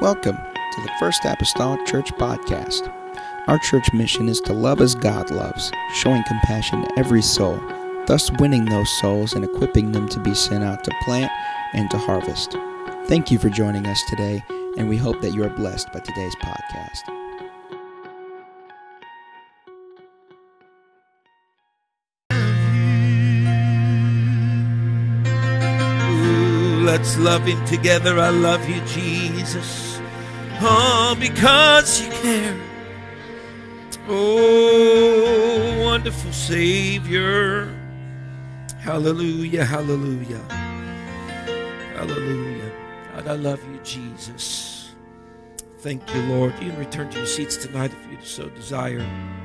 Welcome to the First Apostolic Church Podcast. Our church mission is to love as God loves, showing compassion to every soul, thus winning those souls and equipping them to be sent out to plant and to harvest. Thank you for joining us today, and we hope that you are blessed by today's podcast. Let's love Him together. I love you, Jesus. Oh, because you care. Oh, wonderful Savior. Hallelujah, hallelujah. Hallelujah. God, I love you, Jesus. Thank you, Lord. You can return to your seats tonight if you so desire.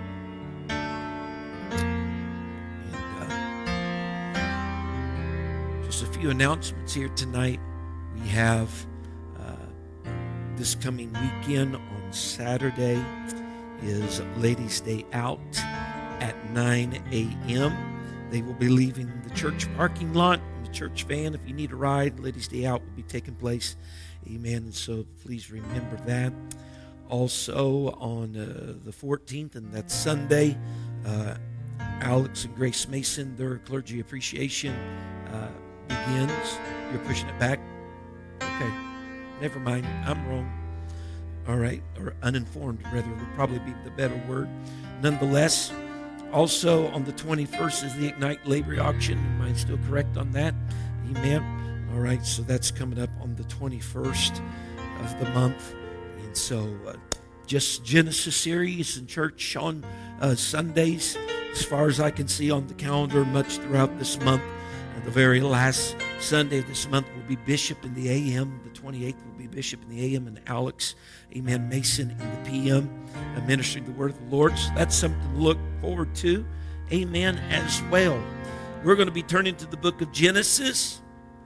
Just a few announcements here tonight. We have this coming weekend on Saturday is Ladies' Day Out at 9 a.m. They will be leaving the church parking lot in the church van. If you need a ride, Ladies' Day Out will be taking place. Amen. And so please remember that. Also on the 14th, and that's Sunday, Alex and Grace Mason, their clergy appreciation begins. You're pushing it back? Okay. Never mind. I'm wrong. All right. Or uninformed, rather, would probably be the better word. Nonetheless, also on the 21st is the Ignite Labor Auction. Am I still correct on that? Amen. All right. So that's coming up on the 21st of the month. And so just Genesis series in church on Sundays. As far as I can see on the calendar, much throughout this month. The very last Sunday of this month will be Bishop in the a.m. The 28th will be Bishop in the a.m. and Alex, amen, Mason in the p.m. Ministering the word of the Lord. So that's something to look forward to, amen, as well. We're going to be turning to the book of Genesis,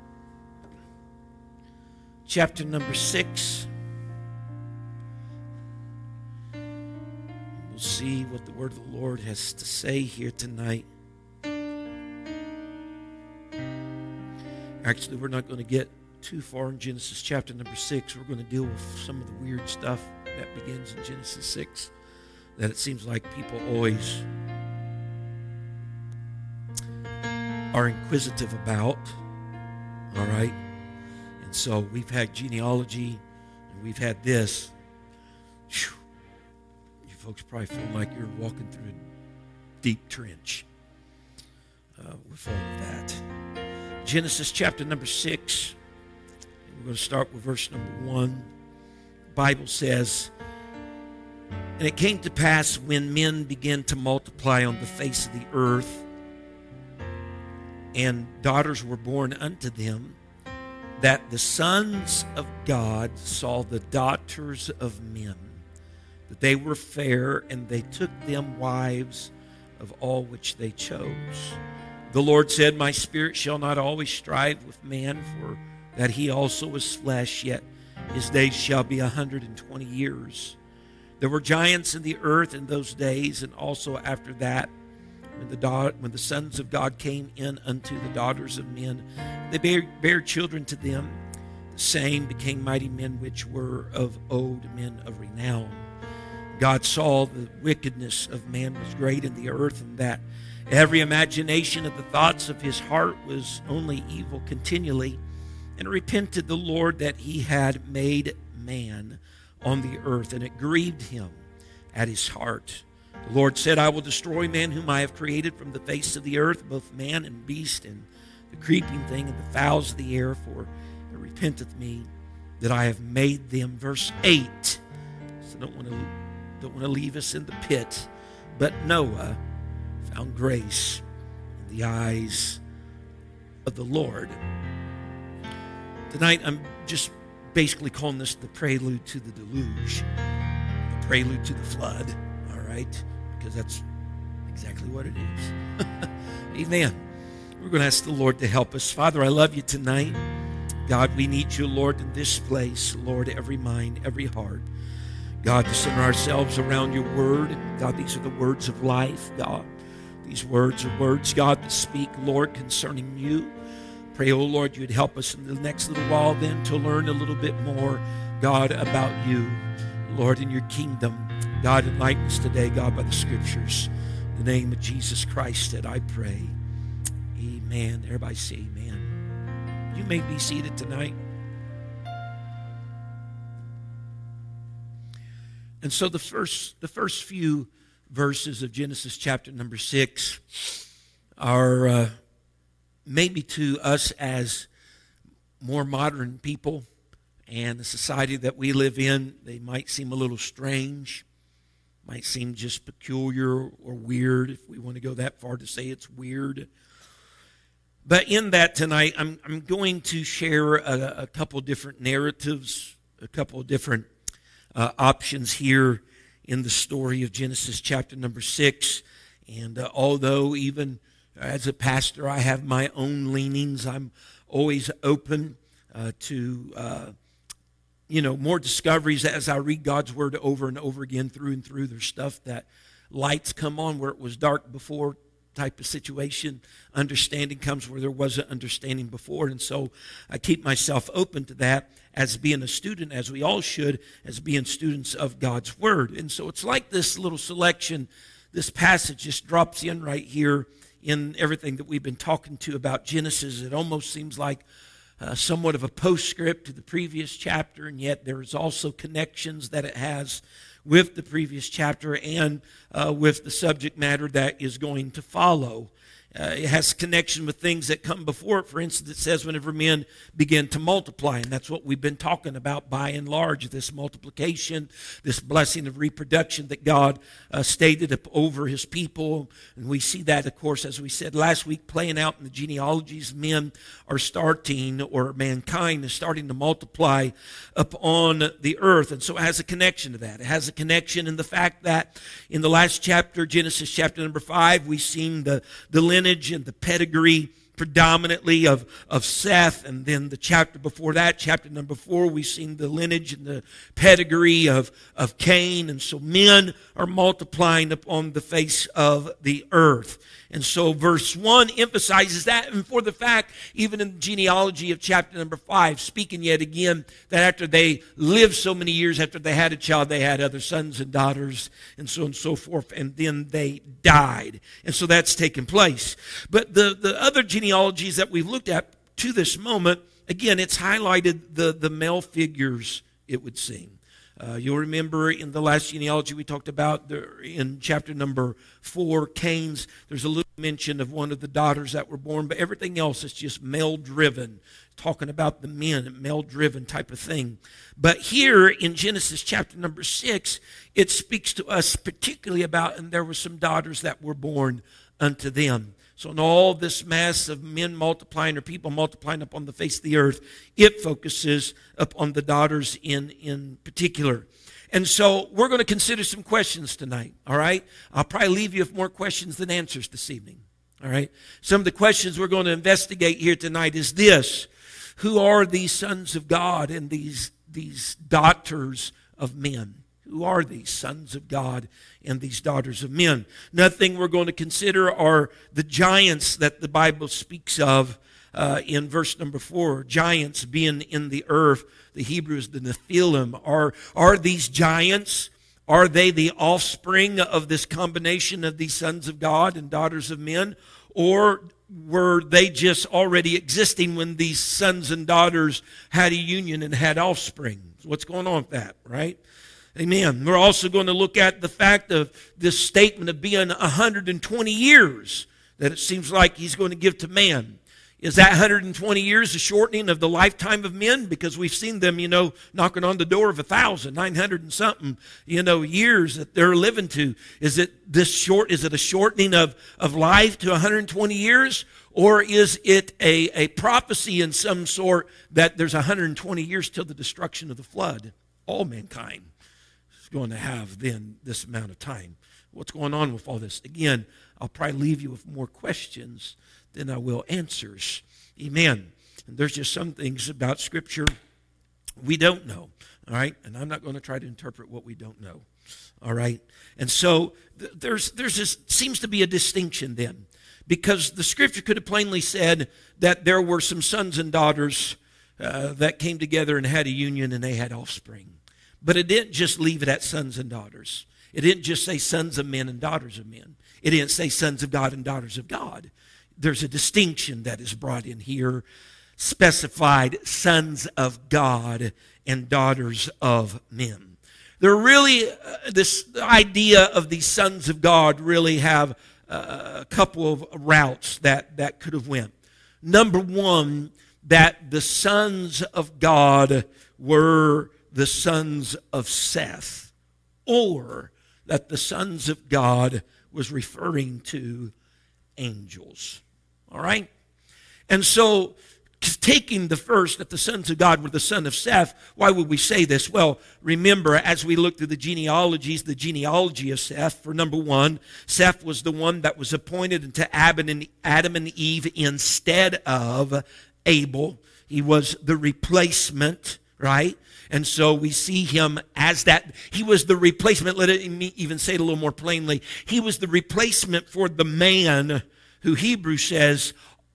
chapter number 6. We'll see what the word of the Lord has to say here tonight. Actually, we're not going to get too far in Genesis chapter number 6. We're going to deal with some of the weird stuff that begins in Genesis 6 that it seems like people always are inquisitive about. All right? And so we've had genealogy and we've had this. Whew. You folks probably feel like you're walking through a deep trench with all of that. Genesis chapter number 6. We're going to start with verse number 1. The Bible says, "And it came to pass when men began to multiply on the face of the earth, and daughters were born unto them, that the sons of God saw the daughters of men, that they were fair, and they took them wives of all which they chose. The Lord said, My spirit shall not always strive with man, for that he also is flesh, yet his days shall be 120 years. There were giants in the earth in those days, and also after that, when the sons of God came in unto the daughters of men, they bare children to them. The same became mighty men which were of old, men of renown. God saw the wickedness of man was great in the earth, and that every imagination of the thoughts of his heart was only evil continually. And repented the Lord that he had made man on the earth, and it grieved him at his heart. The Lord said, I will destroy man whom I have created from the face of the earth, both man and beast, and the creeping thing, and the fowls of the air, for it repenteth me that I have made them." Verse 8. So don't want to leave us in the pit. But Noah found grace in the eyes of the Lord. Tonight, I'm just basically calling this the prelude to the deluge, the prelude to the flood, all right? Because that's exactly what it is. Amen. We're going to ask the Lord to help us. Father, I love you tonight. God, we need you, Lord, in this place. Lord, every mind, every heart. God, to center ourselves around your word. God, these are the words of life, God. These words are words, God, that speak, Lord, concerning you. Pray, oh Lord, you'd help us in the next little while then to learn a little bit more, God, about you, Lord, in your kingdom. God, enlighten us today, God, by the Scriptures. In the name of Jesus Christ that I pray. Amen. Everybody say amen. You may be seated tonight. And so the first few verses of Genesis chapter number 6 are maybe to us as more modern people and the society that we live in, they might seem a little strange, might seem just peculiar or weird, if we want to go that far to say it's weird. But in that tonight, I'm going to share a couple different narratives, a couple different options here in the story of Genesis chapter number 6. And although even as a pastor I have my own leanings, I'm always open to more discoveries as I read God's Word over and over again through and through. There's stuff that lights come on where it was dark before type of situation. Understanding comes where there wasn't understanding before. And so I keep myself open to that as being a student, as we all should, as being students of God's Word. And so it's like this little selection, this passage just drops in right here in everything that we've been talking to about Genesis. It almost seems like somewhat of a postscript to the previous chapter, and yet there's also connections that it has with the previous chapter and with the subject matter that is going to follow. It has connection with things that come before it. For instance, it says whenever men begin to multiply, and that's what we've been talking about by and large, this multiplication, this blessing of reproduction that God stated over his people. And we see that, of course, as we said last week, playing out in the genealogies. Men are starting, or mankind is starting to multiply upon the earth. And so it has a connection to that. It has a connection in the fact that in the last chapter, Genesis chapter number 5, we've seen the lineage and the pedigree predominantly of Seth, and then the chapter before that, chapter number 4, we've seen the lineage and the pedigree of Cain. And so men are multiplying upon the face of the earth. And so verse 1 emphasizes that, and for the fact, even in the genealogy of chapter number 5, speaking yet again that after they lived so many years, after they had a child, they had other sons and daughters, and so on and so forth, and then they died. And so that's taken place. But the other genealogies that we've looked at to this moment, again, it's highlighted the male figures, it would seem. You'll remember in the last genealogy we talked about in chapter number 4, Cain's, there's a little mention of one of the daughters that were born, but everything else is just male-driven, talking about the men, male-driven type of thing. But here in Genesis chapter number 6, it speaks to us particularly about, and there were some daughters that were born unto them. So in all this mass of men multiplying, or people multiplying upon the face of the earth, it focuses upon the daughters in particular. And so we're going to consider some questions tonight, all right? I'll probably leave you with more questions than answers this evening, all right? Some of the questions we're going to investigate here tonight is this: who are these sons of God and these daughters of men? Who are these sons of God and these daughters of men? Another thing we're going to consider are the giants that the Bible speaks of in verse number 4. Giants being in the earth. The Hebrews, the Nephilim. Are these giants? Are they the offspring of this combination of these sons of God and daughters of men? Or were they just already existing when these sons and daughters had a union and had offspring? What's going on with that, right? Amen. We're also going to look at the fact of this statement of being 120 years that it seems like he's going to give to man. Is that 120 years a shortening of the lifetime of men? Because we've seen them, knocking on the door of 1,000, 900 and something, years that they're living to. Is it a shortening of life to 120 years? Or is it a prophecy in some sort that there's 120 years till the destruction of the flood? All mankind is going to have then this amount of time. What's going on with all this? Again, I'll probably leave you with more questions than I will answers. Amen. And there's just some things about Scripture we don't know. All right? And I'm not going to try to interpret what we don't know. All right? And so there's this seems to be a distinction then because the scripture could have plainly said that there were some sons and daughters that came together and had a union and they had offspring. But it didn't just leave it at sons and daughters. It didn't just say sons of men and daughters of men. It didn't say sons of God and daughters of God. There's a distinction that is brought in here, specified sons of God and daughters of men. They're really, this idea of these sons of God really have a couple of routes that could have went. Number one, that the sons of God were the sons of Seth, or that the sons of God was referring to angels. All right? And so, taking the first, that the sons of God were the son of Seth, why would we say this? Well, remember, as we look through the genealogy of Seth, for number one, Seth was the one that was appointed unto Adam and Eve instead of Abel. He was the replacement, right? And so we see him as that. He was the replacement. Let me even say it a little more plainly. He was the replacement for the man who Hebrews says,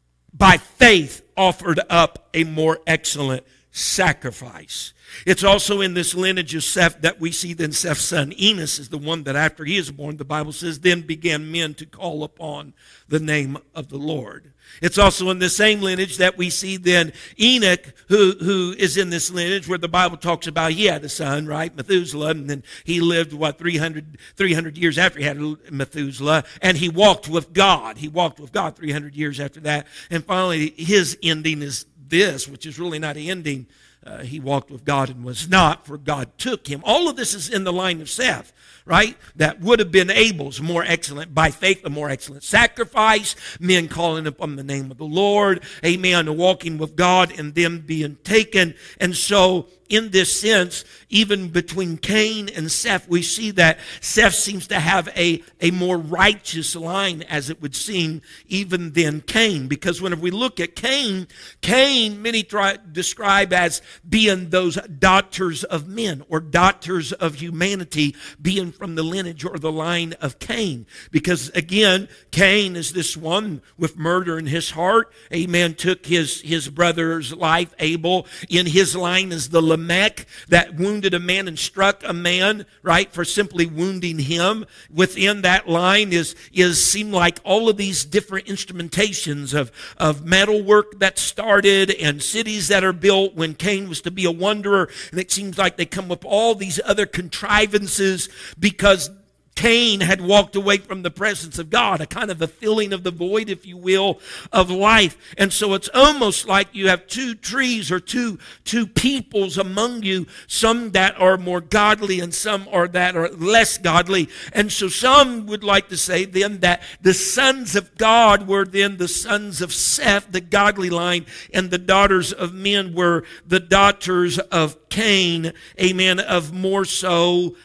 by faith offered up a more excellent sacrifice. It's also in this lineage of Seth that we see then Seth's son Enos is the one that after he is born, the Bible says, then began men to call upon the name of the Lord. It's also in the same lineage that we see then Enoch, who is in this lineage where the Bible talks about he had a son, right, Methuselah, and then he lived, 300 years after he had Methuselah, and he walked with God. He walked with God 300 years after that, and finally his ending is this, which is really not an ending. He walked with God and was not, for God took him. All of this is in the line of Seth, right? That would have been Abel's more excellent, by faith, a more excellent sacrifice, men calling upon the name of the Lord, amen, walking with God and them being taken. And so, in this sense, even between Cain and Seth, we see that Seth seems to have a more righteous line, as it would seem, even than Cain. Because whenever we look at Cain, many describe as being those daughters of men or daughters of humanity, being from the lineage or the line of Cain. Because again, Cain is this one with murder in his heart. Amen. Took his brother's life, Abel. In his line is the Lamech that wounded a man and struck a man, right, for simply wounding him. Within that line seem like all of these different instrumentations of metal work that started and cities that are built when Cain was to be a wanderer. And it seems like they come up all these other contrivances because Cain had walked away from the presence of God, a kind of a filling of the void, if you will, of life. And so it's almost like you have two trees or two peoples among you, some that are more godly and some that are less godly. And so some would like to say then that the sons of God were then the sons of Seth, the godly line, and the daughters of men were the daughters of Cain, amen, of more so,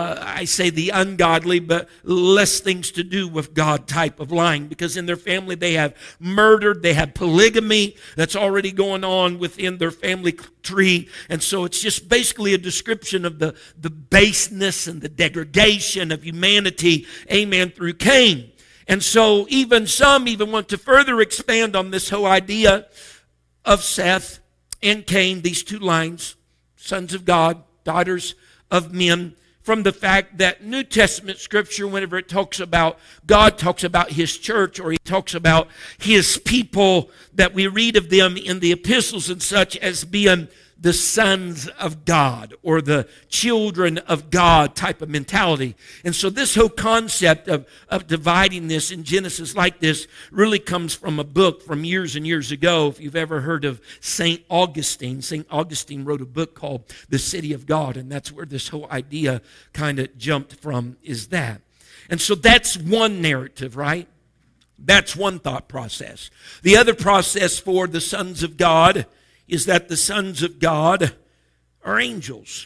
I say the ungodly, but less things to do with God type of line, because in their family they have murdered, they have polygamy that's already going on within their family tree, and so it's just basically a description of the baseness and the degradation of humanity, amen, through Cain. And so some even want to further expand on this whole idea of Seth and Cain, these two lines, sons of God, daughters of men, from the fact that New Testament scripture, whenever it talks about God, talks about his church, or he talks about his people, that we read of them in the epistles and such as being the sons of God or the children of God type of mentality. And so this whole concept of dividing this in Genesis like this really comes from a book from years and years ago. If you've ever heard of St. Augustine wrote a book called The City of God, and that's where this whole idea kind of jumped from, is that. And so that's one narrative, right? That's one thought process. The other process for the sons of God is that the sons of God are angels.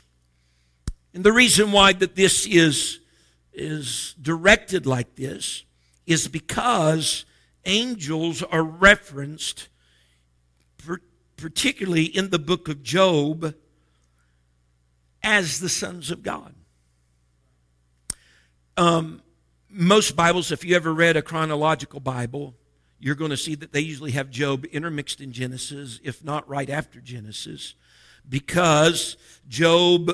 And the reason why that this is directed like this is because angels are referenced, particularly in the book of Job, as the sons of God. Most Bibles, if you ever read a chronological Bible, you're going to see that they usually have Job intermixed in Genesis, if not right after Genesis, because Job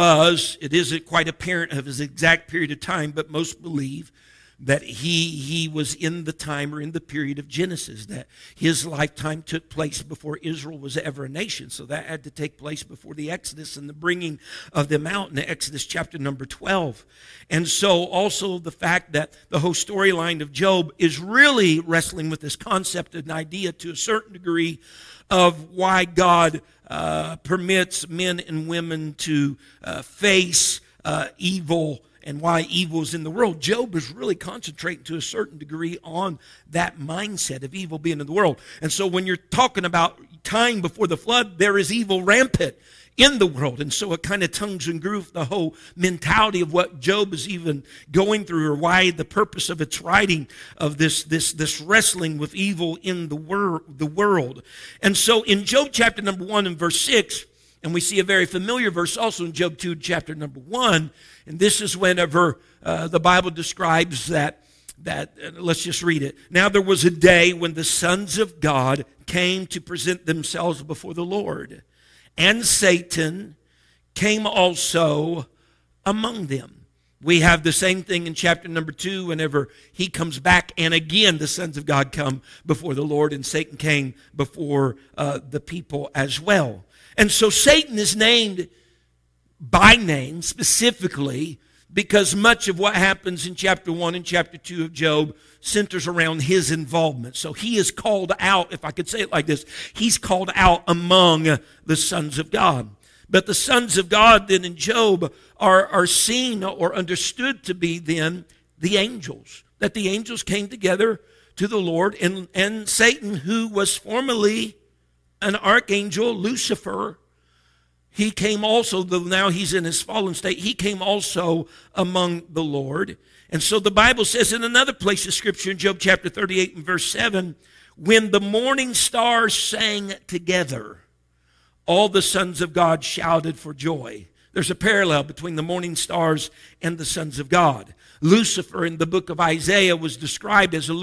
it isn't quite apparent of his exact period of time, but most believe that he was in the time or in the period of Genesis, that his lifetime took place before Israel was ever a nation. So that had to take place before the Exodus and the bringing of them out in Exodus chapter number 12. And so also the fact that the whole storyline of Job is really wrestling with this concept and idea to a certain degree of why God permits men and women to face evil and why evil is in the world. Job is really concentrating to a certain degree on that mindset of evil being in the world. And so when you're talking about time before the flood, there is evil rampant in the world. And so it kind of tongues and grooves the whole mentality of what Job is even going through, or why the purpose of its writing of this wrestling with evil in the world. And so in Job chapter number 1 and verse 6, and we see a very familiar verse also in Job 2 chapter number 1, and this is whenever the Bible describes that let's just read it. Now there was a day when the sons of God came to present themselves before the Lord, and Satan came also among them. We have the same thing in chapter number 2 whenever he comes back, and again the sons of God come before the Lord, and Satan came before the people as well. And so Satan is named by name specifically because much of what happens in chapter 1 and chapter 2 of Job centers around his involvement. So he is called out, if I could say it like this, he's called out among the sons of God. But the sons of God then in Job are seen or understood to be then the angels. That the angels came together to the Lord, and Satan, who was formerly an archangel, Lucifer, he came also, though now he's in his fallen state, he came also among the Lord. And so the Bible says in another place of Scripture, in Job chapter 38 and verse 7, when the morning stars sang together, all the sons of God shouted for joy. There's a parallel between the morning stars and the sons of God. Lucifer in the book of Isaiah was described as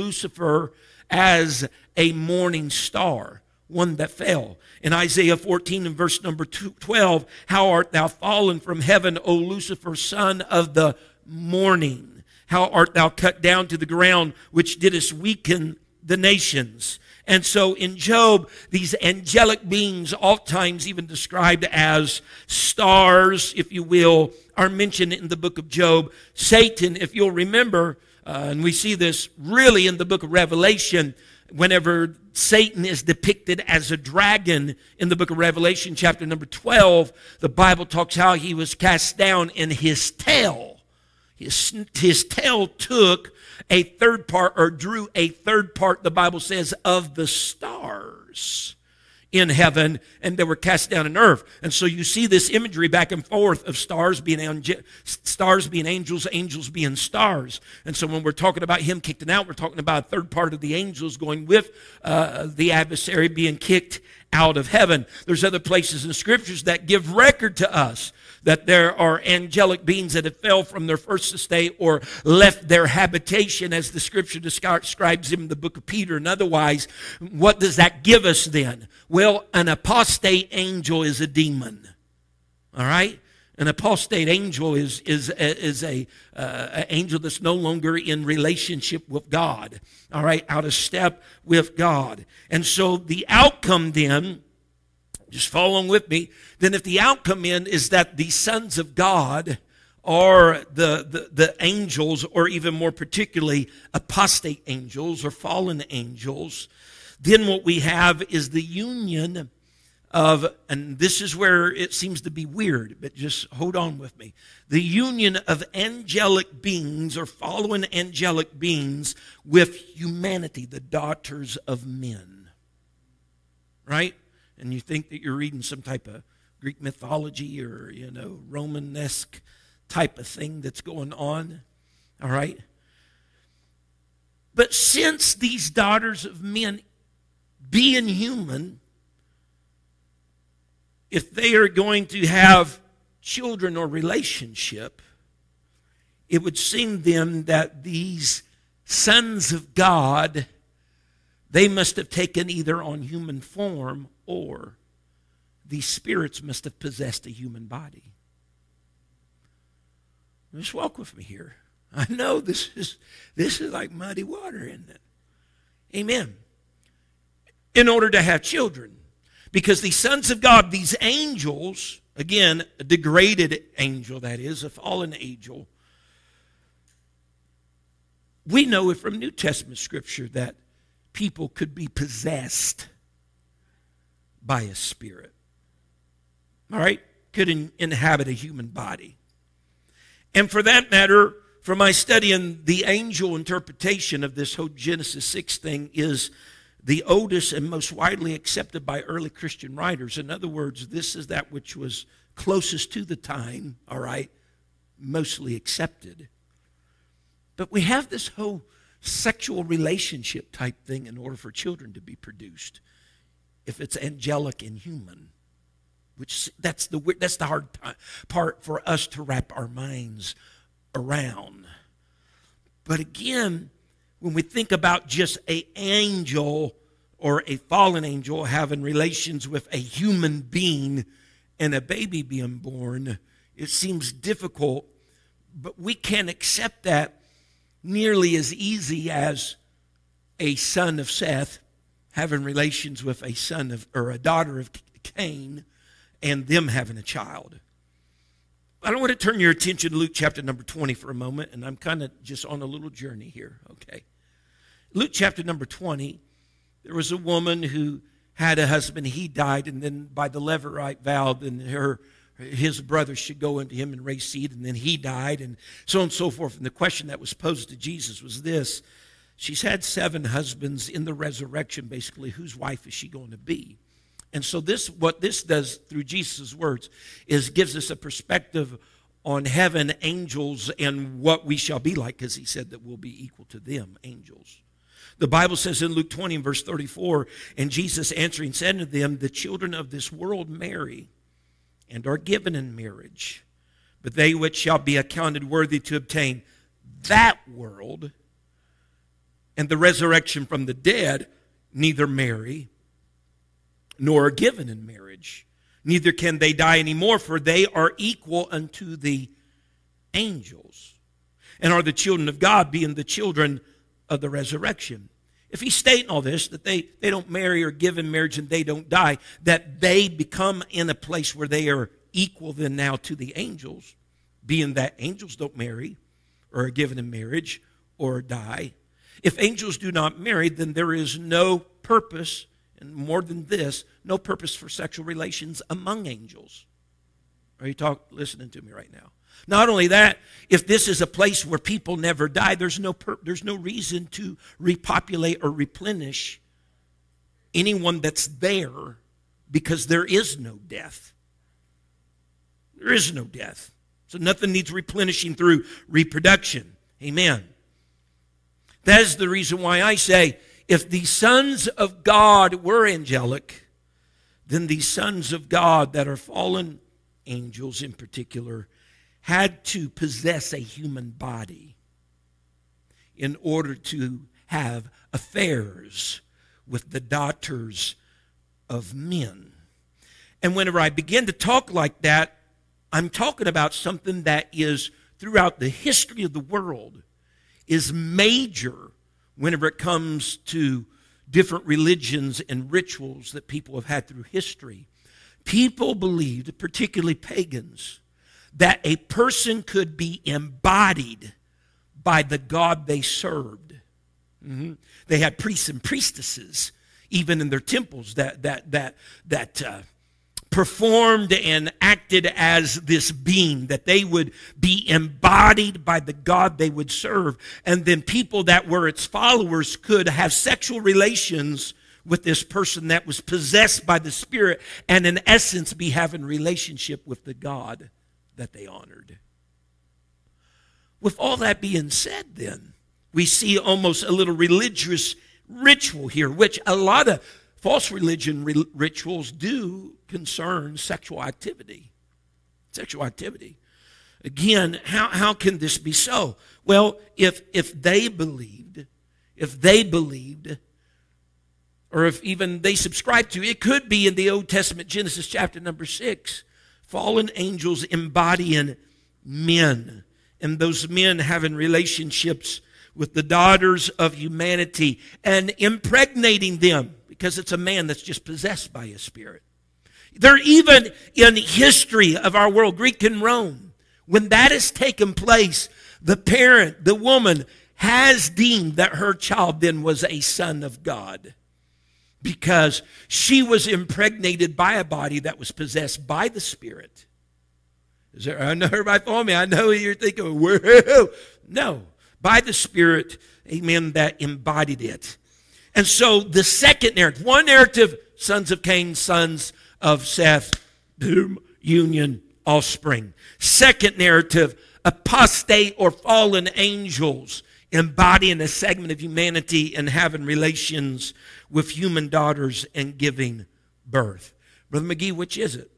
a morning star, one that fell. In Isaiah 14 and verse number 12, how art thou fallen from heaven, O Lucifer, son of the morning? How art thou cut down to the ground, which didst weaken the nations? And so in Job, these angelic beings, oftentimes even described as stars, if you will, are mentioned in the book of Job. Satan, if you'll remember, and we see this really in the book of Revelation, whenever Satan is depicted as a dragon in the book of Revelation, chapter number 12, the Bible talks how he was cast down, and his tail, his tail took a third part, or drew a third part, the Bible says, of the stars in heaven, and they were cast down in earth. And so you see this imagery back and forth of stars being angels, angels being stars. And so when we're talking about him kicked out, we're talking about a third part of the angels going with the adversary being kicked out of heaven. There's other places in Scriptures that give record to us that there are angelic beings that have fell from their first estate or left their habitation, as the Scripture describes in the book of Peter and otherwise. What does that give us then? Well, an apostate angel is a demon. All right? An apostate angel is a angel that's no longer in relationship with God. All right? Out of step with God. And so the outcome then, just follow along with me, then if the outcome is that the sons of God are the angels, or even more particularly apostate angels or fallen angels, then what we have is the union of, and this is where it seems to be weird, but just hold on with me, the union of angelic beings or fallen angelic beings with humanity, the daughters of men. Right? And you think that you're reading some type of Greek mythology or, Romanesque type of thing that's going on. All right? But since these daughters of men, being human, if they are going to have children or relationship, it would seem then that these sons of God they must have taken either on human form, or these spirits must have possessed a human body. Just walk with me here. I know this is like muddy water, isn't it? Amen. In order to have children. Because these sons of God, these angels, again, a degraded angel, that is, a fallen angel, we know it from New Testament scripture that people could be possessed by a spirit. All right? Could inhabit a human body. And for that matter, for my study in the angel interpretation of this whole Genesis 6 thing is the oldest and most widely accepted by early Christian writers. In other words, this is that which was closest to the time, all right, mostly accepted. But we have this whole sexual relationship type thing in order for children to be produced. If it's angelic and human, which that's the hard part for us to wrap our minds around. But again, when we think about just an angel or a fallen angel having relations with a human being and a baby being born, it seems difficult, but we can't accept that nearly as easy as a son of Seth having relations with a son of, or a daughter of Cain, and them having a child. I don't want to turn your attention to Luke chapter number 20 for a moment, and I'm kind of just on a little journey here, okay? Luke chapter number 20, there was a woman who had a husband. He died, and then by the Levirate vowed, and his brother should go into him and raise seed, and then he died, and so on and so forth. And the question that was posed to Jesus was this: she's had 7 husbands. In the resurrection, basically, whose wife is she going to be? And so what this does through Jesus' words is gives us a perspective on heaven, angels, and what we shall be like, because he said that we'll be equal to them, angels. The Bible says in Luke 20 and verse 34, and Jesus answering said to them, the children of this world marry and are given in marriage, but they which shall be accounted worthy to obtain that world and the resurrection from the dead neither marry nor are given in marriage. Neither can they die anymore, for they are equal unto the angels, and are the children of God, being the children of the resurrection. If he's stating all this, that they don't marry or give in marriage and they don't die, that they become in a place where they are equal then now to the angels, being that angels don't marry or are given in marriage or die. If angels do not marry, then there is no purpose, and more than this, no purpose for sexual relations among angels. Are you listening to me right now? Not only that, if this is a place where people never die, there's no reason to repopulate or replenish anyone that's there, because there is no death. There is no death. So nothing needs replenishing through reproduction. Amen. That is the reason why I say, if the sons of God were angelic, then the sons of God that are fallen angels in particular had to possess a human body in order to have affairs with the daughters of men. And whenever I begin to talk like that, I'm talking about something that is throughout the history of the world is major whenever it comes to different religions and rituals that people have had through history. People believed, particularly pagans, that a person could be embodied by the God they served. They had priests and priestesses, even in their temples, that performed and acted as this being, that they would be embodied by the God they would serve. And then people that were its followers could have sexual relations with this person that was possessed by the Spirit, and in essence be having relationship with the God that they honored. With all that being said, then, we see almost a little religious ritual here, which a lot of false religion rituals do concern sexual activity. Sexual activity. Again, how can this be so? Well, if they believed or if even they subscribe to, it could be in the Old Testament, Genesis chapter number 6. Fallen angels embodying men, and those men having relationships with the daughters of humanity and impregnating them, because it's a man that's just possessed by a spirit. They're even in history of our world, Greek and Rome, when that has taken place, the parent, the woman, has deemed that her child then was a son of God, because she was impregnated by a body that was possessed by the Spirit. I know everybody for me. I know you're thinking, whoa. No, by the Spirit, amen, that embodied it. And so the second narrative, one narrative, sons of Cain, sons of Seth, boom, union, offspring. Second narrative, apostate or fallen angels, embodying a segment of humanity and having relations with human daughters and giving birth. Brother McGee, which is it?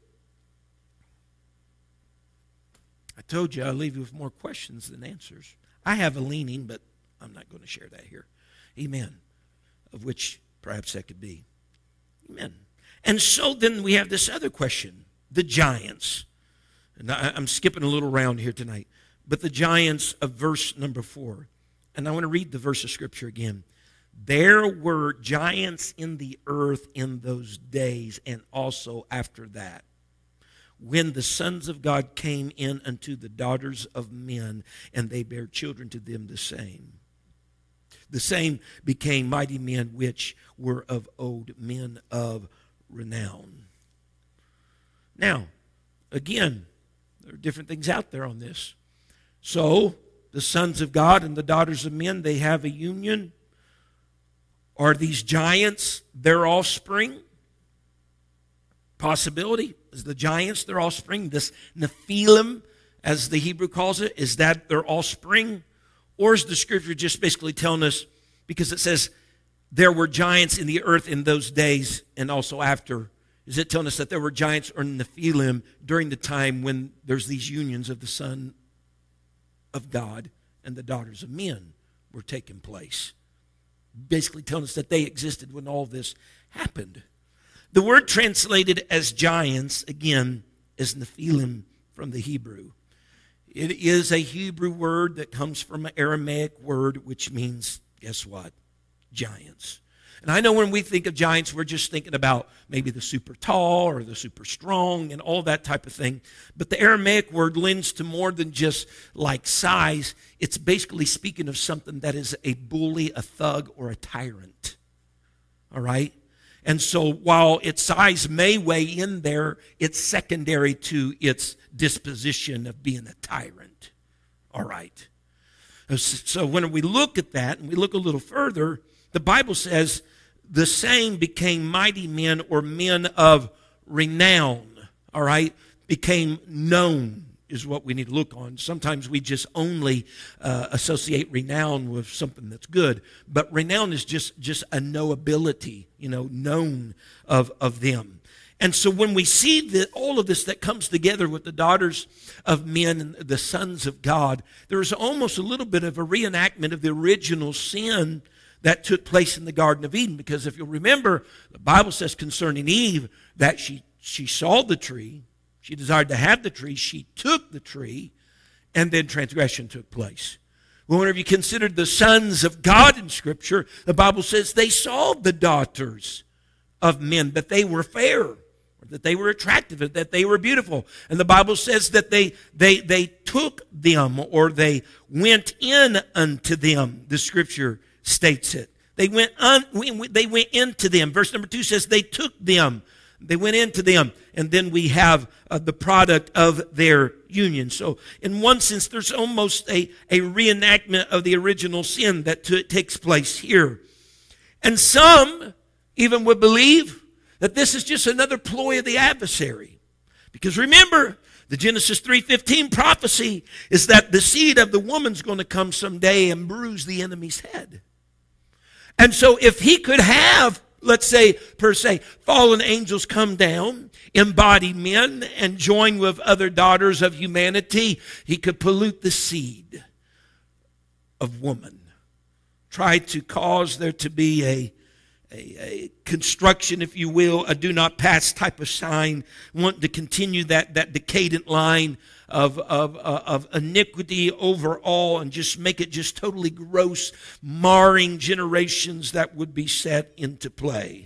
I told you I'll leave you with more questions than answers. I have a leaning, but I'm not going to share that here. Amen. Of which perhaps that could be. Amen. And so then we have this other question, the giants. And I'm skipping a little around here tonight. But the giants of verse number 4. And I want to read the verse of Scripture again. There were giants in the earth in those days, and also after that, when the sons of God came in unto the daughters of men, and they bare children to them the same. The same became mighty men which were of old, men of renown. Now, again, there are different things out there on this. So, the sons of God and the daughters of men, they have a union. Are these giants their offspring? Possibility. Is the giants their offspring? This Nephilim, as the Hebrew calls it, is that their offspring? Or is the Scripture just basically telling us, because it says there were giants in the earth in those days and also after, is it telling us that there were giants or Nephilim during the time when there's these unions of the Son of God and the daughters of men were taking place? Basically telling us that they existed when all this happened. The word translated as giants, again, is Nephilim from the Hebrew. It is a Hebrew word that comes from an Aramaic word, which means, guess what? Giants. And I know when we think of giants, we're just thinking about maybe the super tall or the super strong and all that type of thing. But the Aramaic word lends to more than just like size. It's basically speaking of something that is a bully, a thug, or a tyrant. All right? And so while its size may weigh in there, it's secondary to its disposition of being a tyrant. All right? So when we look at that and we look a little further, the Bible says the same became mighty men or men of renown, all right? Became known is what we need to look on. Sometimes we just only associate renown with something that's good. But renown is just a knowability, known of them. And so when we see that all of this that comes together with the daughters of men and the sons of God, there's almost a little bit of a reenactment of the original sin that took place in the Garden of Eden. Because if you'll remember, the Bible says concerning Eve that she saw the tree, she desired to have the tree, she took the tree, and then transgression took place. Well, whenever you considered the sons of God in Scripture, the Bible says they saw the daughters of men, that they were fair, or that they were attractive, or that they were beautiful. And the Bible says that they took them, or they went in unto them. The Scripture states it. They went into them. Verse number 2 says they took them. They went into them. And then we have the product of their union. So in one sense, there's almost a reenactment of the original sin that takes place here. And some even would believe that this is just another ploy of the adversary. Because remember, the Genesis 3:15 prophecy is that the seed of the woman's going to come someday and bruise the enemy's head. And so if he could have, let's say, per se, fallen angels come down, embody men, and join with other daughters of humanity, he could pollute the seed of woman. Try to cause there to be a construction, if you will, a do not pass type of sign, wanting to continue that decadent line of iniquity over all and just make it just totally gross, marring generations that would be set into play.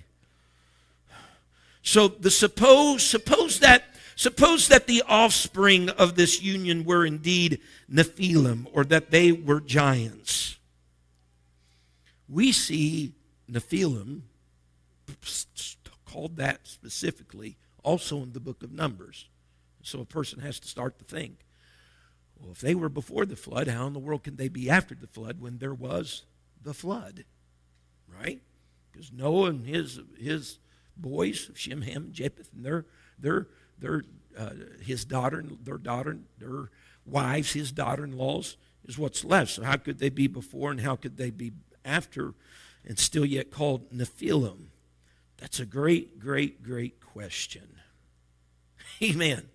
So suppose that the offspring of this union were indeed Nephilim, or that they were giants. We see Nephilim called that specifically also in the book of Numbers. So a person has to start to think, well, if they were before the flood, how in the world can they be after the flood when there was the flood? Right? Because Noah and his boys, Shem, Ham, and Japheth, and his daughter, their wives, his daughter-in-laws, is what's left. So how could they be before and how could they be after and still yet called Nephilim? That's a great, great, great question. Amen.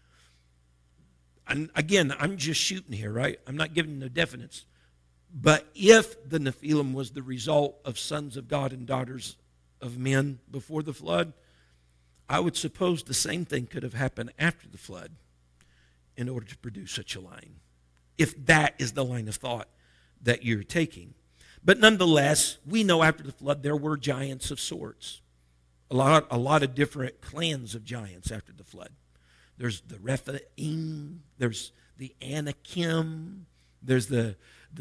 And again, I'm just shooting here, right? I'm not giving no definites. But if the Nephilim was the result of sons of God and daughters of men before the flood, I would suppose the same thing could have happened after the flood in order to produce such a line, if that is the line of thought that you're taking. But nonetheless, we know after the flood there were giants of sorts. A lot of different clans of giants after the flood. There's the Rephaim, there's the Anakim, there's the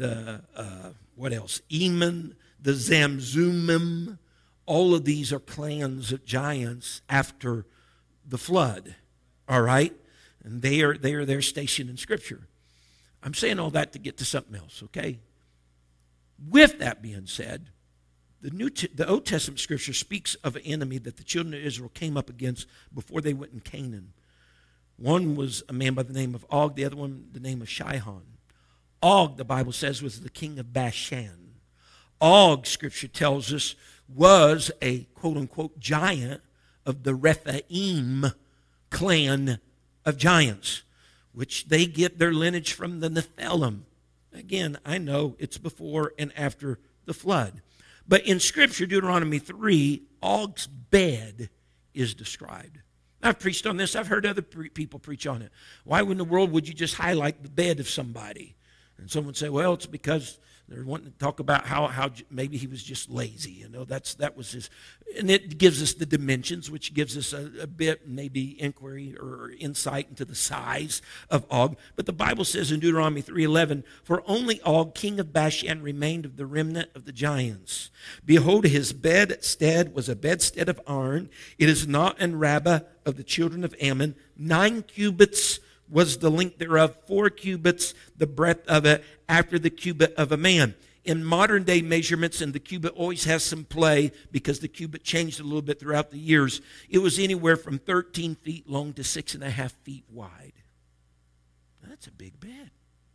what else? Eman, the Zamzummim. All of these are clans of giants after the flood. All right? And they are their station in Scripture. I'm saying all that to get to something else, okay? With that being said, the Old Testament Scripture speaks of an enemy that the children of Israel came up against before they went in Canaan. One was a man by the name of Og, the other one the name of Shihon. Og, the Bible says, was the king of Bashan. Og, Scripture tells us, was a quote-unquote giant of the Rephaim clan of giants, which they get their lineage from the Nephilim. Again, I know it's before and after the flood. But in Scripture, Deuteronomy 3, Og's bed is described. I've preached on this. I've heard other people preach on it. Why in the world would you just highlight the bed of somebody? And someone say, well, it's because they're wanting to talk about how maybe he was just lazy. You know, that was his. And it gives us the dimensions, which gives us a bit maybe inquiry or insight into the size of Og. But the Bible says in Deuteronomy 3:11, for only Og, king of Bashan, remained of the remnant of the giants. Behold, his bedstead was a bedstead of iron. It is not an Rabbah of the children of Ammon. 9 cubits was the length thereof, 4 cubits the breadth of it, after the cubit of a man. In modern day measurements, and the cubit always has some play because the cubit changed a little bit throughout the years, it was anywhere from 13 feet long to 6.5 feet wide. Now, that's a big bed.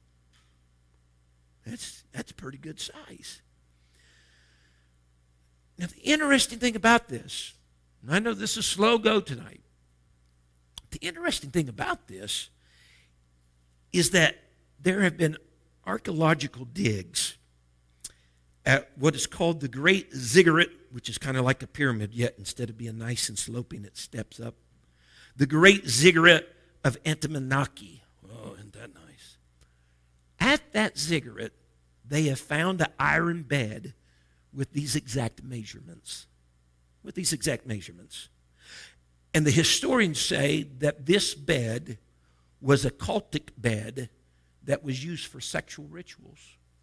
That's a pretty good size. Now, the interesting thing about this, and I know this is slow go tonight, the interesting thing about this is that there have been archaeological digs at what is called the Great Ziggurat, which is kind of like a pyramid, yet instead of being nice and sloping, it steps up. The Great Ziggurat of Antimonaki. Oh, isn't that nice? At that ziggurat, they have found an iron bed with these exact measurements. With these exact measurements. And the historians say that this bed was a cultic bed that was used for sexual rituals.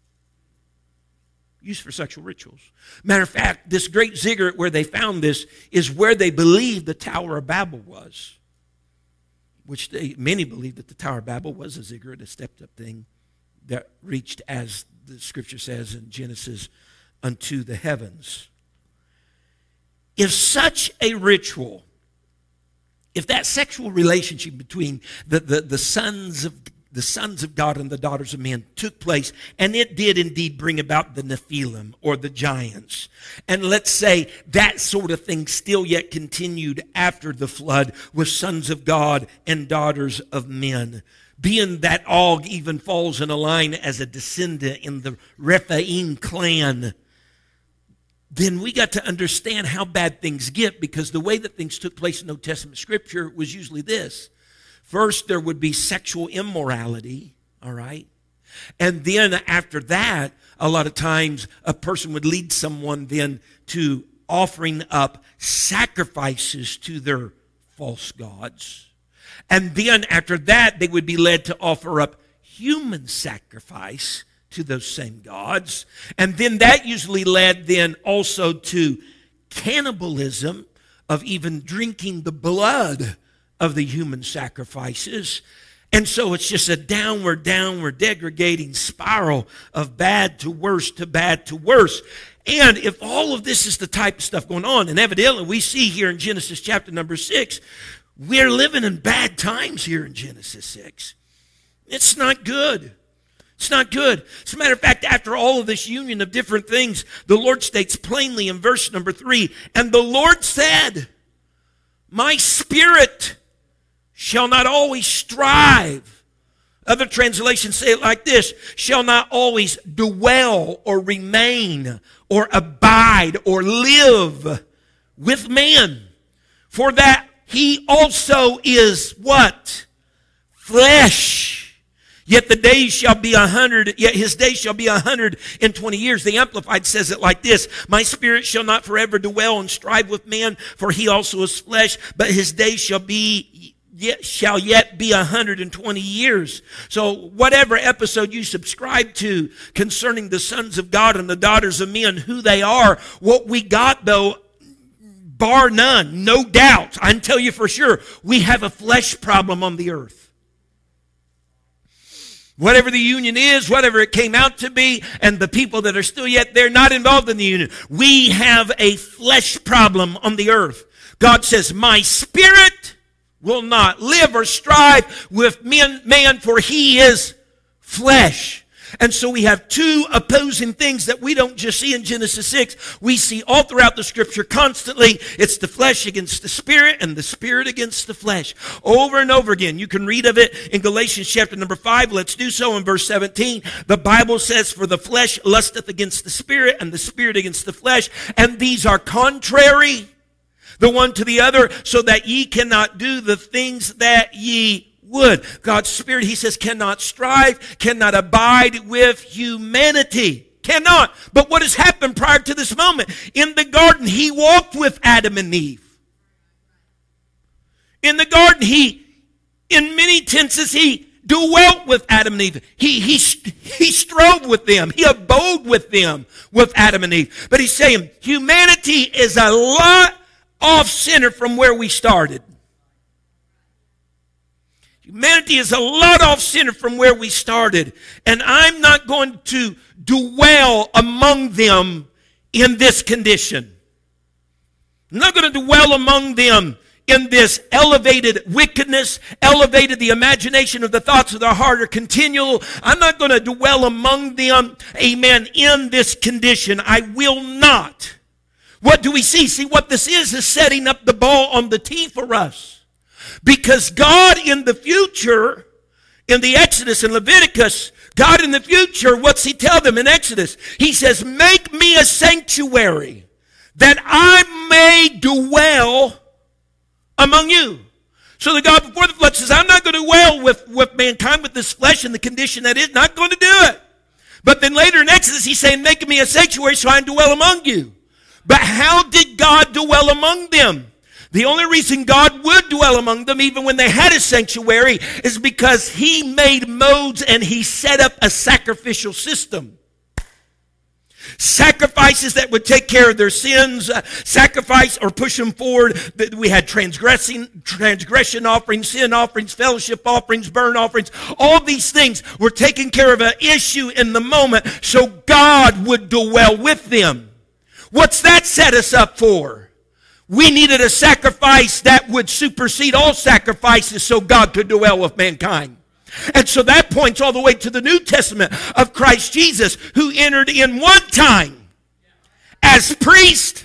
Used for sexual rituals. Matter of fact, this great ziggurat where they found this is where they believe the Tower of Babel was. Which many believe that the Tower of Babel was a ziggurat, a stepped-up thing that reached, as the Scripture says in Genesis, unto the heavens. If such a ritual, if that sexual relationship between the sons of God and the daughters of men took place, and it did indeed bring about the Nephilim or the giants, and let's say that sort of thing still yet continued after the flood with sons of God and daughters of men, being that Og even falls in a line as a descendant in the Rephaim clan, then we got to understand how bad things get, because the way that things took place in Old Testament Scripture was usually this. First, there would be sexual immorality, all right? And then after that, a lot of times a person would lead someone then to offering up sacrifices to their false gods. And then after that, they would be led to offer up human sacrifice to those same gods. And then that usually led then also to cannibalism, of even drinking the blood of the human sacrifices. And so it's just a downward, degrading spiral of bad to worse to bad to worse. And if all of this is the type of stuff going on, and evidently we see here in Genesis chapter number 6, we're living in bad times here in Genesis 6. It's not good. It's not good. As a matter of fact, after all of this union of different things, the Lord states plainly in verse number 3, and the Lord said, my spirit shall not always strive. Other translations say it like this, shall not always dwell or remain or abide or live with men. For that he also is what? Flesh. Yet the days shall be 100, yet his days shall be 120 years. The Amplified says it like this, my spirit shall not forever dwell and strive with men, for he also is flesh, but his days shall yet be 120 years. So whatever episode you subscribe to concerning the sons of God and the daughters of men, who they are, what we got though, bar none, no doubt, I can tell you for sure, we have a flesh problem on the earth. Whatever the union is, whatever it came out to be, and the people that are still yet there not involved in the union, we have a flesh problem on the earth. God says, my spirit will not live or strive with man, for he is flesh. And so we have two opposing things that we don't just see in Genesis 6. We see all throughout the Scripture constantly. It's the flesh against the spirit and the spirit against the flesh. Over and over again. You can read of it in Galatians chapter number 5. Let's do so in verse 17. The Bible says, for the flesh lusteth against the spirit and the spirit against the flesh. And these are contrary the one to the other, so that ye cannot do the things that ye would. God's Spirit, he says, cannot strive, cannot abide with humanity. Cannot. But what has happened prior to this moment? In the garden, he walked with Adam and Eve. In the garden, in many tenses, he dwelt with Adam and Eve. He strove with them. He abode with them, with Adam and Eve. But he's saying, humanity is a lot off center from where we started. Humanity is a lot off center from where we started. And I'm not going to dwell among them in this condition. I'm not going to dwell among them in this elevated wickedness, elevated the imagination of the thoughts of their heart are continual. I'm not going to dwell among them, amen, in this condition. I will not. What do we see? See, what this is setting up the ball on the tee for us. Because God in the future, in the Exodus and Leviticus, God in the future, what's he tell them in Exodus? He says, make me a sanctuary that I may dwell among you. So the God before the flood says, I'm not going to dwell with mankind, with this flesh in the condition that is, not going to do it. But then later in Exodus, he's saying, make me a sanctuary so I can dwell among you. But how did God dwell among them? The only reason God would dwell among them, even when they had a sanctuary, is because he made modes and he set up a sacrificial system. Sacrifices that would take care of their sins, sacrifice or push them forward. We had transgression offerings, sin offerings, fellowship offerings, burnt offerings. All these things were taking care of an issue in the moment so God would dwell with them. What's that set us up for? We needed a sacrifice that would supersede all sacrifices so God could dwell with mankind. And so that points all the way to the New Testament of Christ Jesus, who entered in one time as priest,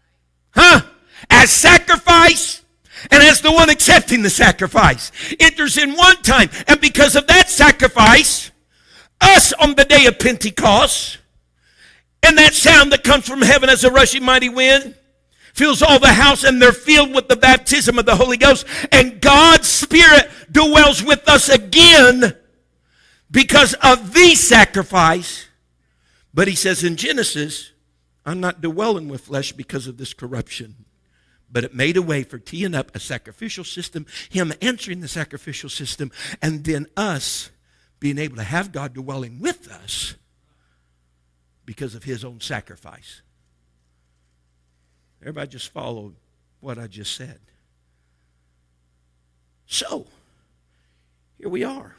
as sacrifice, and as the one accepting the sacrifice. Enters in one time. And because of that sacrifice, us on the day of Pentecost, And that sound that comes from heaven as a rushing mighty wind fills all the house, and they're filled with the baptism of the Holy Ghost. And God's Spirit dwells with us again because of the sacrifice. But he says in Genesis, I'm not dwelling with flesh because of this corruption. But it made a way for teeing up a sacrificial system, him answering the sacrificial system, and then us being able to have God dwelling with us because of his own sacrifice. Everybody just follow what I just said. So, here we are.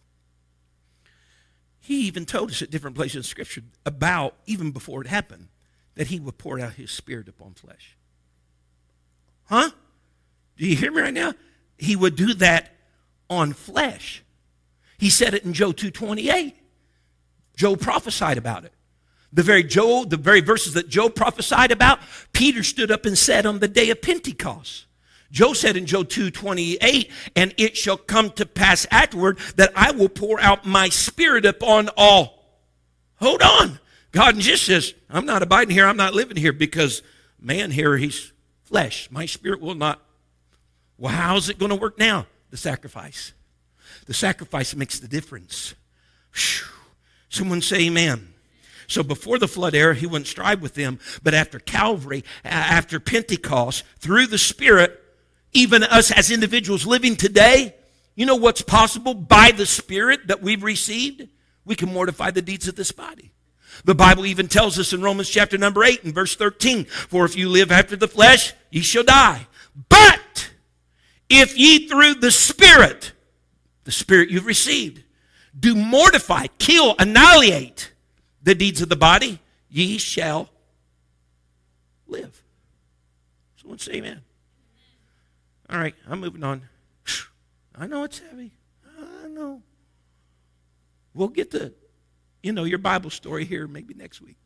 He even told us at different places in Scripture about, even before it happened, that he would pour out his Spirit upon flesh. Huh? Do you hear me right now? He would do that on flesh. He said it in Job 2:28. Job prophesied about it. The very verses that Job prophesied about, Peter stood up and said on the day of Pentecost. Job said in Job 2:28, and it shall come to pass afterward that I will pour out my Spirit upon all. Hold on. God just says, I'm not abiding here, I'm not living here, because man here, he's flesh. My Spirit will not. Well, how's it going to work now? The sacrifice. The sacrifice makes the difference. Whew. Someone say amen. So before the flood era, he wouldn't strive with them. But after Calvary, after Pentecost, through the Spirit, even us as individuals living today, you know what's possible by the Spirit that we've received? We can mortify the deeds of this body. The Bible even tells us in Romans chapter number 8 and verse 13, for if you live after the flesh, ye shall die. But if ye through the Spirit you've received, do mortify, kill, annihilate the deeds of the body, ye shall live. Someone say amen. All right, I'm moving on. I know it's heavy. I know. We'll get to, your Bible story here maybe next week.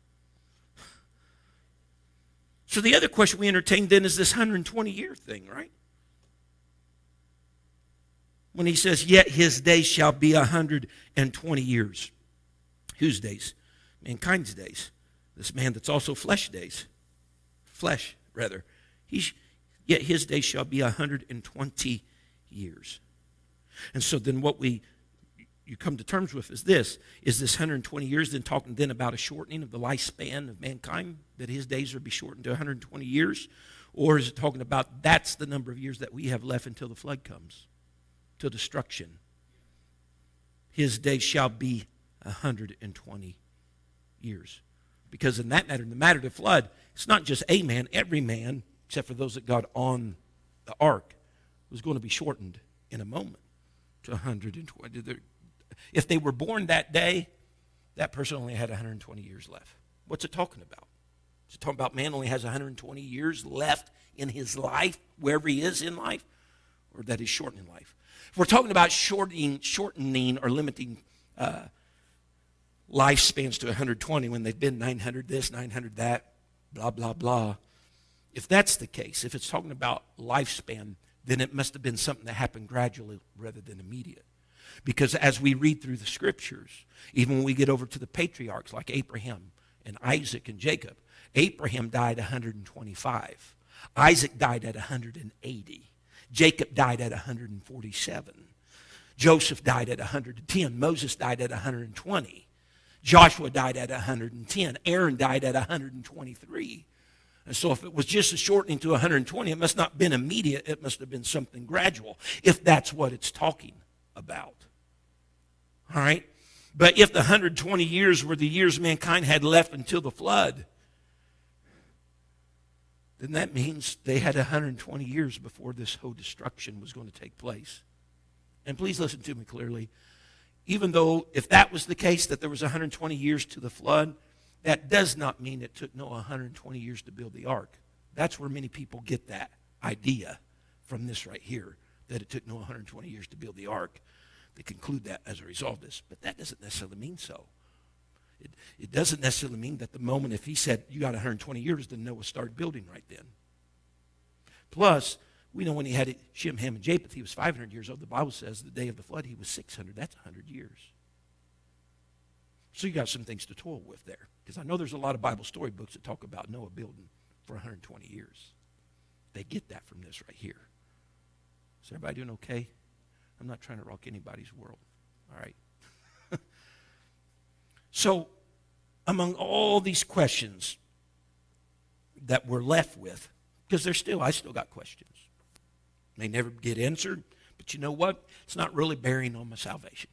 So the other question we entertained then is this 120-year thing, right? When he says, yet his days shall be 120 years. Whose days? Mankind's days. This man that's also flesh days. Flesh, rather. Yet his days shall be 120 years. And so then what you come to terms with is this 120 years then talking then about a shortening of the lifespan of mankind, that his days will be shortened to 120 years? Or is it talking about that's the number of years that we have left until the flood comes, till destruction? His days shall be 120 years. Because in that matter, in the matter of the flood, it's not just a man, every man, except for those that got on the ark, was going to be shortened in a moment to 120. If they were born that day, that person only had 120 years left. What's it talking about? Is it talking about man only has 120 years left in his life, wherever he is in life, or that he's shortening life? If we're talking about shortening or limiting lifespans to 120 when they've been 900 this, 900 that, blah, blah, blah. If that's the case, if it's talking about lifespan, then it must have been something that happened gradually rather than immediate. Because as we read through the Scriptures, even when we get over to the patriarchs like Abraham and Isaac and Jacob, Abraham died 125. Isaac died at 180. Jacob died at 147. Joseph died at 110. Moses died at 120. Joshua died at 110. Aaron died at 123. And so if it was just a shortening to 120, it must not have been immediate. It must have been something gradual, if that's what it's talking about. All right? But if the 120 years were the years mankind had left until the flood, then that means they had 120 years before this whole destruction was going to take place. And please listen to me clearly. Even though if that was the case, that there was 120 years to the flood, that does not mean it took Noah 120 years to build the ark. That's where many people get that idea from this right here, that it took Noah 120 years to build the ark. They conclude that as a result of this, but that doesn't necessarily mean so. It doesn't necessarily mean that the moment if he said you got 120 years, then Noah started building right then. Plus, we know when he had Shem, Ham, and Japheth, he was 500 years old. The Bible says the day of the flood he was 600. That's 100 years. So you got some things to toil with there. Because I know there's a lot of Bible story books that talk about Noah building for 120 years. They get that from this right here. Is everybody doing okay? I'm not trying to rock anybody's world. All right. So, among all these questions that we're left with, because I still got questions. They never get answered, but you know what? It's not really bearing on my salvation.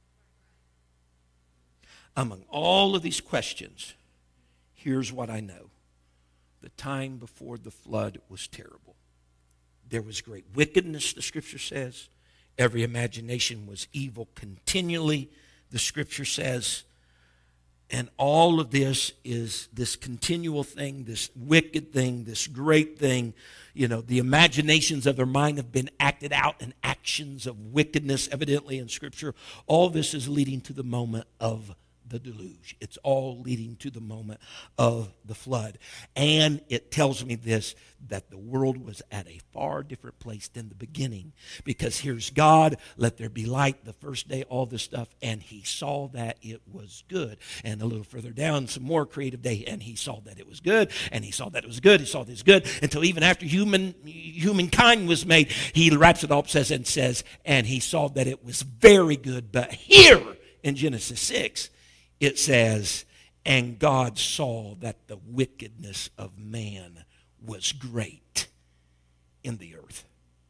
Among all of these questions, here's what I know. The time before the flood was terrible. There was great wickedness, the Scripture says. Every imagination was evil continually, the Scripture says. And all of this is this continual thing, this wicked thing, this great thing. You know, the imaginations of their mind have been acted out in actions of wickedness, evidently in Scripture. All this is leading to the moment of the deluge. It's all leading to the moment of the flood. And it tells me this, that the world was at a far different place than the beginning. Because here's God, let there be light, the first day, all this stuff, and he saw that it was good. And a little further down, some more creative day, and he saw that it was good, and he saw that it was good, he saw that it was good, until even after humankind was made, he wraps it up, says, and he saw that it was very good. But here in Genesis 6, it says, and God saw that the wickedness of man was great in the earth.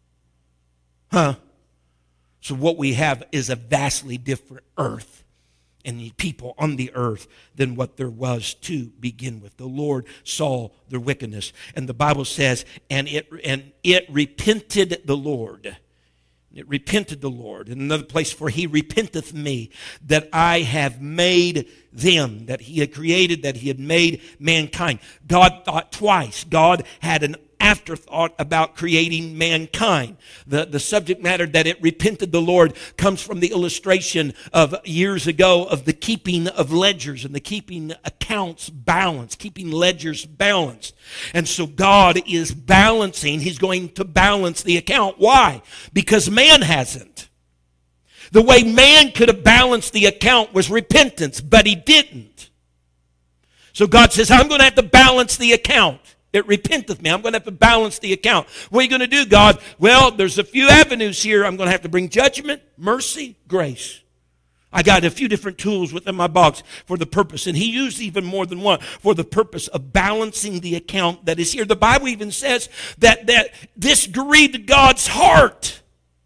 So what we have is a vastly different earth and people on the earth than what there was to begin with. The Lord saw their wickedness. And the Bible says, and it repented the Lord. It repented the Lord. In another place, for he repenteth me that I have made them, that he had created, that he had made mankind. God thought twice. God had an afterthought about creating mankind. The subject matter that it repented the Lord comes from the illustration of years ago of the keeping of ledgers and the keeping accounts balanced, keeping ledgers balanced. And so God is balancing. He's going to balance the account. Why? Because man hasn't. The way man could have balanced the account was repentance, but he didn't. So God says, I'm going to have to balance the account. It repenteth me. I'm going to have to balance the account. What are you going to do, God? Well, there's a few avenues here. I'm going to have to bring judgment, mercy, grace. I got a few different tools within my box for the purpose, and he used even more than one, for the purpose of balancing the account that is here. The Bible even says that this grieved God's heart.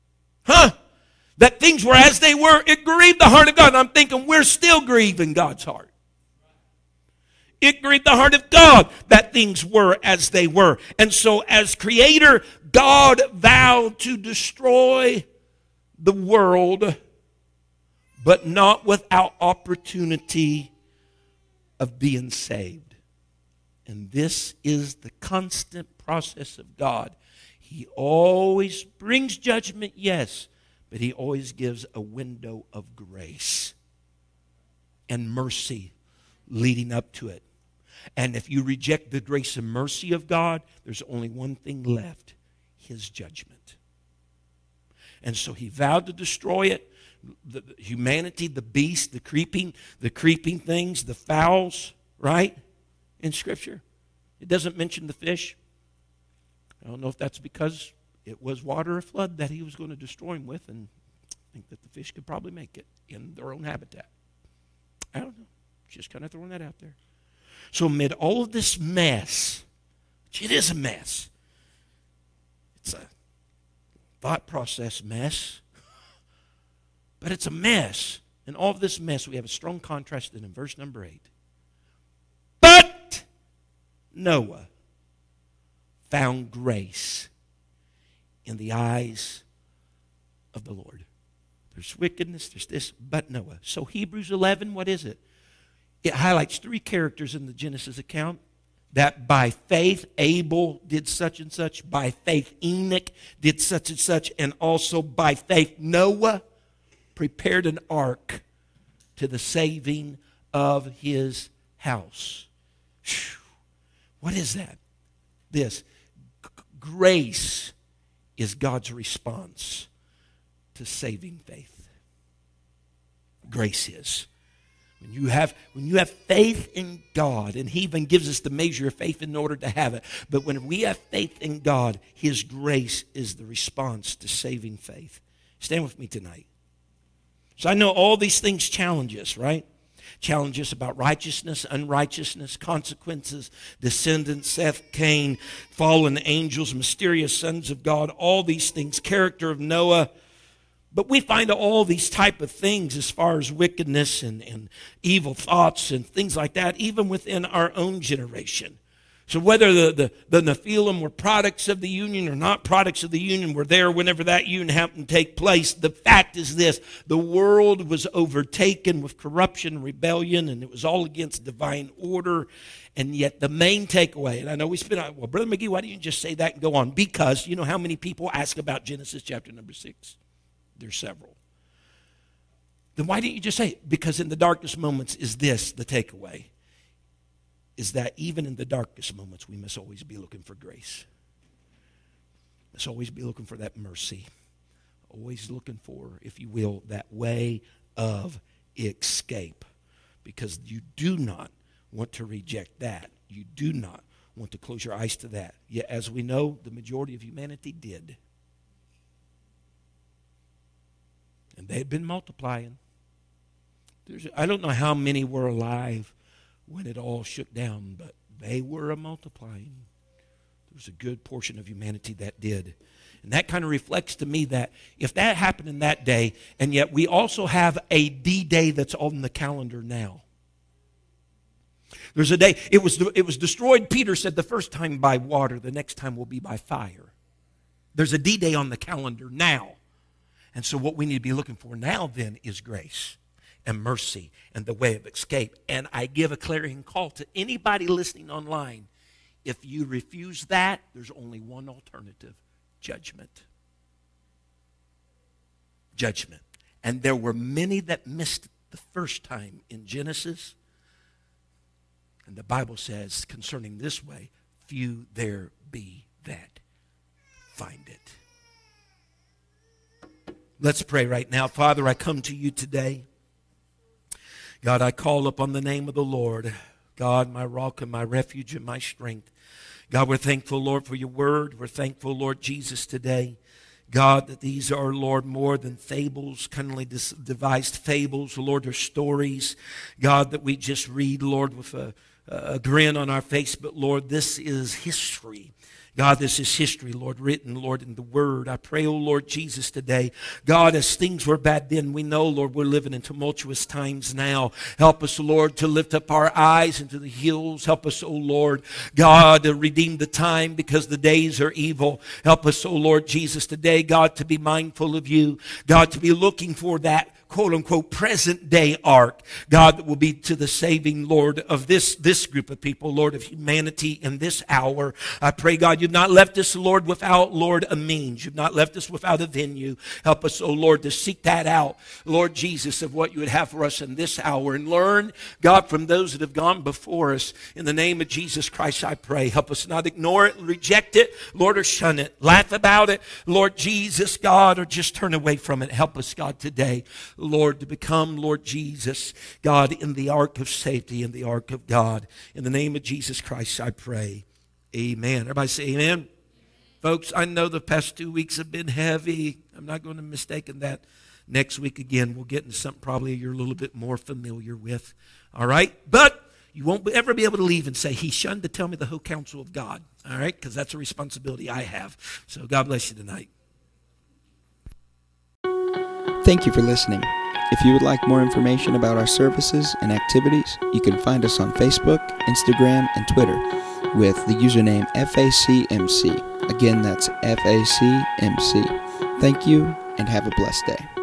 That things were as they were. It grieved the heart of God. And I'm thinking we're still grieving God's heart. It grieved the heart of God that things were as they were. And so as creator, God vowed to destroy the world, but not without opportunity of being saved. And this is the constant process of God. He always brings judgment, yes, but he always gives a window of grace and mercy leading up to it. And if you reject the grace and mercy of God, there's only one thing left, his judgment. And so he vowed to destroy it. The humanity, the beast, the creeping things, the fowls, right? In Scripture. It doesn't mention the fish. I don't know if that's because it was water or flood that he was going to destroy them with, and I think that the fish could probably make it in their own habitat. I don't know. Just kind of throwing that out there. So amid all of this mess, which it is a mess, it's a thought process mess, but it's a mess. In all of this mess, we have a strong contrast in verse number 8. But Noah found grace in the eyes of the Lord. There's wickedness, there's this, but Noah. So Hebrews 11, what is it? It highlights 3 characters in the Genesis account. That by faith Abel did such and such, by faith Enoch did such and such, and also by faith Noah prepared an ark to the saving of his house. Whew. What is that? This. Grace is God's response to saving faith. Grace is. When you have faith in God, and he even gives us the measure of faith in order to have it. But when we have faith in God, his grace is the response to saving faith. Stand with me tonight. So I know all these things challenge us, right? Challenge us about righteousness, unrighteousness, consequences, descendants, Seth, Cain, fallen angels, mysterious sons of God, all these things, character of Noah. But we find all these type of things as far as wickedness and evil thoughts and things like that, even within our own generation. So whether the Nephilim were products of the union or not products of the union, were there whenever that union happened to take place, the fact is this: the world was overtaken with corruption and rebellion, and it was all against divine order. And yet the main takeaway, and I know we spent out, well, Brother McGee, why don't you just say that and go on? Because you know how many people ask about Genesis chapter number 6? There's several. Then why didn't you just say it? Because in the darkest moments is this the takeaway, is that even in the darkest moments, we must always be looking for grace. Must always be looking for that mercy. Always looking for, if you will, that way of escape. Because you do not want to reject that. You do not want to close your eyes to that. Yet, as we know, the majority of humanity did. And they had been multiplying. I don't know how many were alive when it all shook down, but they were multiplying. There was a good portion of humanity that did. And that kind of reflects to me that if that happened in that day, and yet we also have a D-Day that's on the calendar now. There's a day, it was destroyed, Peter said, the first time by water, the next time will be by fire. There's a D-Day on the calendar now. And so what we need to be looking for now then is grace and mercy and the way of escape. And I give a clarion call to anybody listening online. If you refuse that, there's only one alternative: judgment. Judgment. And there were many that missed the first time in Genesis. And the Bible says concerning this way, few there be that find it. Let's pray right now. Father, I come to you today. God, I call upon the name of the Lord. God, my rock and my refuge and my strength. God, we're thankful, Lord, for your word. We're thankful, Lord Jesus, today. God, that these are, Lord, more than fables, cunningly devised fables. Lord, they're stories. God, that we just read, Lord, with a grin on our face. But, Lord, this is history. God, this is history, Lord, written, Lord, in the Word. I pray, oh Lord Jesus, today, God, as things were bad then, we know, Lord, we're living in tumultuous times now. Help us, Lord, to lift up our eyes into the hills. Help us, oh Lord, God, to redeem the time because the days are evil. Help us, oh Lord Jesus, today, God, to be mindful of you. God, to be looking for that quote-unquote present-day ark, God, that will be to the saving, Lord, of this group of people, Lord, of humanity in this hour. I pray, God, you've not left us, Lord, without, Lord, a means. You've not left us without a venue. Help us, oh Lord, to seek that out, Lord Jesus, of what you would have for us in this hour, and learn, God, from those that have gone before us. In the name of Jesus Christ, I pray. Help us not ignore it, reject it, Lord, or shun it. Laugh about it, Lord Jesus, God, or just turn away from it. Help us, God, today, Lord, to become, Lord Jesus, God, in the ark of safety, in the ark of God. In the name of Jesus Christ, I pray. Amen. Everybody say amen. Folks, I know the past 2 weeks have been heavy. I'm not going to mistake that. Next week, again, we'll get into something probably you're a little bit more familiar with. All right? But you won't ever be able to leave and say, he shunned to tell me the whole counsel of God. All right? Because that's a responsibility I have. So God bless you tonight. Thank you for listening. If you would like more information about our services and activities, you can find us on Facebook, Instagram, and Twitter with the username FACMC. Again, that's FACMC. Thank you, and have a blessed day.